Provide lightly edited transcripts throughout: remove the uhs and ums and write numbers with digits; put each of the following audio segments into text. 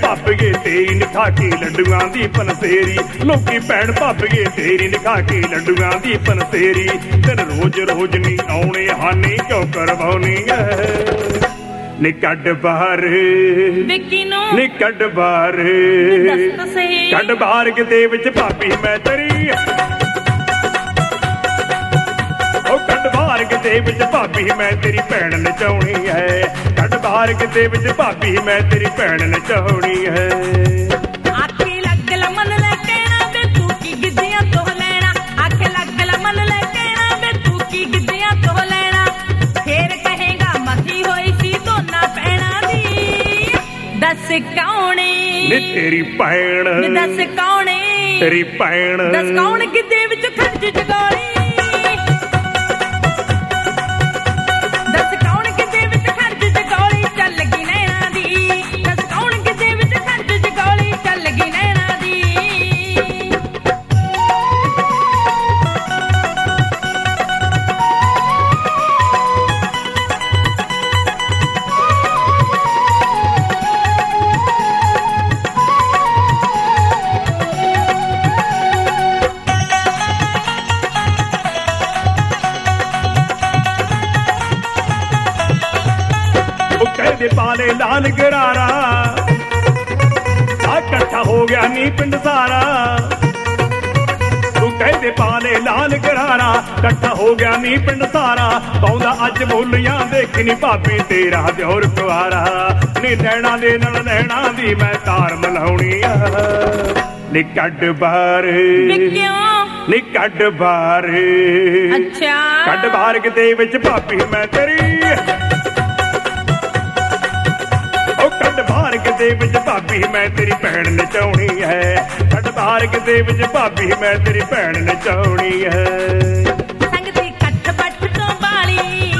ਭਾਪੀਏ ਤੇਰੀ ਨਿਖਾ ਕੇ ਲੱਡੂਆਂ ਦੀ ਪਨਸੇਰੀ। ਲੋਕੀ ਭੈਣ ਭਾਪੀਏ ਤੇਰੀ ਨਿਖਾ ਕੇ ਲੱਡੂਆਂ ਦੀ ਪਨਸੇਰੀ। ਤੈਨੂੰ ਰੋਜ਼ ਰੋਜ਼ ਨਹੀਂ ਆਉਣੇ ਹਾਨੀ ਕਿਉਂ ਕਰਵਾਉਣੀ ਐ ਨੀ ਕੱਢ ਬਾਹਰ ਨੀ ਕੱਢ ਬਾਹਰ ਕੱਢ ਬਾਹਰ ਕਿਤੇ ਵਿੱਚ ਭਾਬੀ ਮੈਂ ਤੇਰੀ। ਉਹ ਕੱਢ ਬਾਹਰ ਕਿਤੇ ਵਿੱਚ ਭਾਬੀ ਮੈਂ ਤੇਰੀ ਭੈਣ ਨਚਾਉਣੀ ਹੈ। ਕੱਢ ਬਾਹਰ ਕਿਤੇ ਵਿੱਚ ਭਾਬੀ ਮੈਂ ਤੇਰੀ ਭੈਣ ਨਚਾਉਣੀ ਹੈ। ਆਖੇ ਲੱਗ ਲਾ ਮਨ ਲੈ ਕਹਿਣਾ ਵੇ ਤੂੰ ਕੀ ਗਿੱਧਿਆਂ ਤੋਂ ਲੈਣਾ। ਆਖੇ ਲੱਗ ਲਾ ਮਨ ਲੈ ਕਹਿਣਾ ਵੇ ਤੂੰ ਕੀ ਗਿੱਧਿਆਂ ਤੋਂ ਲੈਣਾ। ਫੇਰ ਕਹੇਗਾ ਮੱਥੀ ਹੋਈ ਸੀ ਦੋਨਾਂ ਭੈਣਾਂ ਦੀ। ਦੱਸ ਕੌਣੇ ਨੀ ਤੇਰੀ ਭੈਣ ਦੱਸ ਕੌਣੇ ਤੇਰੀ ਭੈਣ ਦੱਸ ਕੌਣ ਗਿੱਧੇ ਵਿੱਚ ਖਰਚ ਜਗਾਲੀ। ਦੇ ਪਾਲੇ ਲਾਲ ਗਰਾਰਾ ਆ ਇਕੱਠਾ ਹੋ ਗਿਆ ਨੀ ਪਿੰਡ ਸਾਰਾ। ਤੂੰ ਕਹਿੰਦੇ ਪਾਲੇ ਲਾਲ ਗਰਾਰਾ ਇਕੱਠਾ ਹੋ ਗਿਆ ਨੀ ਪਿੰਡ ਸਾਰਾ। ਪਾਉਂਦਾ ਅੱਜ ਬੋਲੀਆਂ ਦੇਖ ਨੀ ਭਾਬੀ ਤੇਰਾ ਦਿਓਰ ਕੁਆਰਾ। ਨੀ ਨੈਣਾ ਦੇ ਨਾਲ ਨੈਣਾ ਦੀ ਮੈਂ ਤਾਰ ਮਲਾਉਣੀ ਆ ਨੀ ਕੱਢ ਬਾਹਰ ਨੀ ਕੱਢ ਬਾਹਰ ਕੱਢ ਬਾਹਰ ਕਿਤੇ ਵਿੱਚ ਭਾਬੀ ਮੈਂ ਤੇਰੀ। ਕੱਢ ਬਾਹਰ ਕਿਤੇ ਵਿੱਚ ਭਾਬੀ ਮੈਂ ਤੇਰੀ ਭੈਣ ਨਚਾਉਣੀ ਹੈ। ਕੱਢ ਬਾਹਰ ਕਿਤੇ ਵਿੱਚ ਭਾਬੀ ਮੈਂ ਤੇਰੀ ਭੈਣ ਨਚਾਉਣੀ ਹੈ। ਸੰਗ ਦੀ ਕੱਠ ਬੱਠ ਤੋਂ ਬਾਲੀ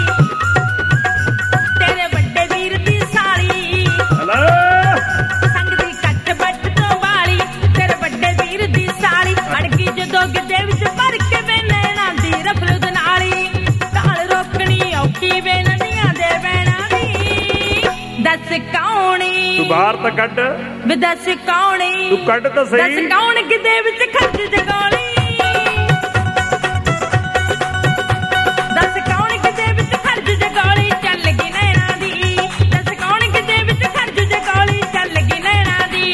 ਤੇਰੇ ਵੱਡੇ ਵੀਰ ਦੀ ਸਾਲੀ। ਸੰਗ ਦੀ ਕੱਠ ਬੱਠ ਤੋਂ ਬਾਲੀ ਤੇਰੇ ਵੱਡੇ ਵੀਰ ਦੀ ਸਾਲੀ। ਅੜ ਗਈ ਜਦੋਂ ਗਿੱਧੇ ਵਿੱਚ ਭਰ ਕੇ ਵੇ ਨੈਣਾ ਦੀ ਰਫਲਦ ਨਾਲੀ। ਤਾਲ ਰੋਕਣੀ ਔਖੀ ਵੇ ਨੰਨੀਆਂ ਦੇ ਬੈਣਾ ਦੀ। ਦੱਸ ਕੌਣੀ ਤੂੰ ਬਾਹਰ ਤਾਂ ਕੱਢ ਵੇ ਦੱਸ ਕੌਣੀ ਤੂੰ ਕੱਢ ਤਾਂ ਸਹੀ। ਦੱਸ ਕੌਣ ਗਿੱਧੇ ਵਿੱਚ ਖਰਚ ਜਗਾਲੀ। ਦੱਸ ਕੌਣ ਗਿੱਧੇ ਵਿੱਚ ਖਰਚ ਜਗਾਲੀ ਚੱਲ ਗਈ ਨੈਣਾ ਦੀ। ਦੱਸ ਕੌਣ ਗਿੱਧੇ ਵਿੱਚ ਖਰਚ ਜਗਾਲੀ ਚੱਲ ਗਈ ਨੈਣਾ ਦੀ।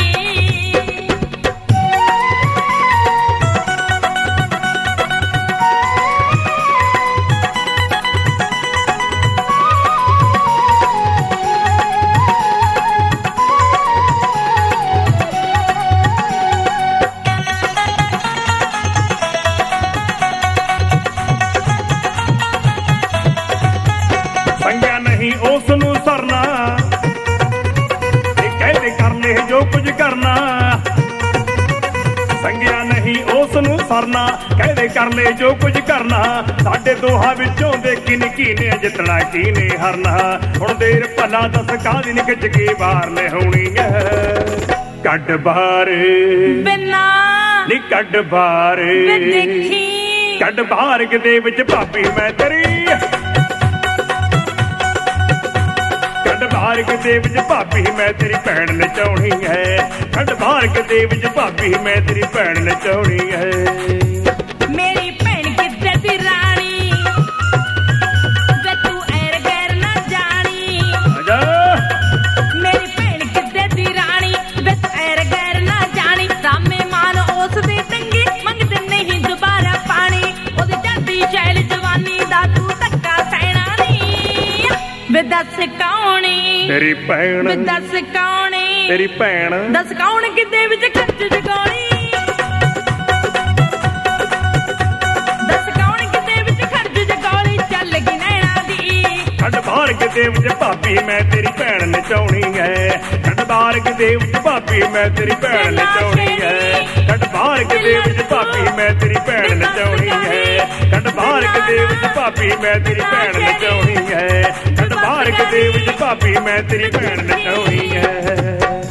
ਉਸ ਨੂੰ ਸਰਨਾ ਇਹ ਕਹਿੰਦੇ ਕਰ ਲੈ ਜੋ ਕੁਝ ਕਰਨਾ। ਸੰਗਿਆ ਨਹੀਂ ਉਸ ਨੂੰ ਸਰਨਾ ਕਹਿੰਦੇ ਕਰ ਲੈ ਜੋ ਕੁਝ ਕਰਨਾ। ਸਾਡੇ ਦੋਹਾਂ ਵਿੱਚੋਂ ਦੇਖੀ ਨੀ ਕੀਨੇ ਜਿੱਤਣਾ ਕੀਨੇ ਹਰਨਾ। ਹੁਣ ਦੇਰ ਭਲਾ ਦੱਸ ਕਾਹਦੀ ਨੀ ਖਿੱਚ ਕੇ ਬਾਹਰ ਲਿਆਉਣੀ ਐ। ਕੱਢ ਬਾਹਰ ਬਿਨਾ ਨੀ ਕੱਢ ਬਾਹਰ ਦੇਖੀ ਕੱਢ ਬਾਹਰ ਕਿਤੇ ਵਿੱਚ ਭਾਬੀ ਮੈਂ ਤੇਰੀ। ਕੱਢ ਬਾਹਰ ਕਿਤੇ ਵਿੱਚ ਭਾਬੀ ਮੈਂ ਤੇਰੀ ਭੈਣ ਨਚਾਉਣੀ ਹੈ। ਕੱਢ ਬਾਹਰ ਕਿਤੇ ਵਿੱਚ ਭਾਬੀ ਮੈਂ ਤੇਰੀ ਭੈਣ ਨਚਾਉਣੀ ਹੈ। ਮੇਰੀ ਭੈਣ ਕਿੱਥੇ ਦੀ ਰਾਣੀ ਵੇ ਤੂੰ ਐਰ ਗੈਰ ਨਾ ਜਾਣੀ। ਮੇਰੀ ਭੈਣ ਕਿੱਥੇ ਦੀ ਰਾਣੀ ਵੇ ਤੂੰ ਐਰ ਗੈਰ ਨਾ ਜਾਣੀ। ਰਾਮੇ ਮਾਨ ਉਸ ਦੇ ਟੰਗੇ ਮੰਗਦੇ ਨਹੀਂ ਦੁਬਾਰਾ ਪਾਣੀ। ਉਹਦੀ ਜਾਂਦੀ ਸ਼ੈਲ ਜਵਾਨੀ ਦਾ ਤੂੰ ਧੱਕਾ ਸਹਿਣਾ ਨਹੀਂ। ਵੇ ਦੱਸ ਕੌਣੀ ਤੇਰੀ ਭੈਣ ਵੇ ਦੱਸ ਕੌਣੀ ਤੇਰੀ ਭੈਣ ਦੱਸ ਕੌਣ ਗਿੱਧੇ ਵਿੱਚ ਖਰਚ ਜਗਾਉਣੀ। ਦੱਸ ਕੌਣ ਗਿੱਧੇ ਵਿੱਚ ਖਰਚ ਜਗਾਉਣੀ ਚੱਲ ਗਈ ਨੈਣਾ ਦੀ। ਕੱਢ ਬਾਹਰ ਕਿਤੇ ਵਿੱਚ ਭਾਬੀ ਮੈਂ ਤੇਰੀ ਭੈਣ ਨਚਾਉਣੀ ਹੈ। ਕੱਢ ਬਾਹਰ ਕਿਤੇ ਵਿੱਚ ਭਾਬੀ ਮੈਂ ਤੇਰੀ ਭੈਣ ਨਚਾਉਣੀ ਹੈ। ਕੱਢ ਬਾਹਰ ਕਿਤੇ ਵਿੱਚ ਭਾਬੀ ਮੈਂ ਤੇਰੀ ਭੈਣ ਨਚਾਉਣੀ ਹੈ। ਕੱਢ ਬਾਹਰ ਕਿਤੇ ਵਿੱਚ ਭਾਬੀ ਮੈਂ ਤੇਰੀ ਭੈਣ ਨਚਾਉਣੀ ਹੈ। ਕੱਢ ਬਾਹਰ ਕਿਤੇ ਵਿੱਚ ਭਾਬੀ ਮੈਂ ਤੇਰੀ ਭੈਣ ਨਚਾਉਣੀ ਹੈ।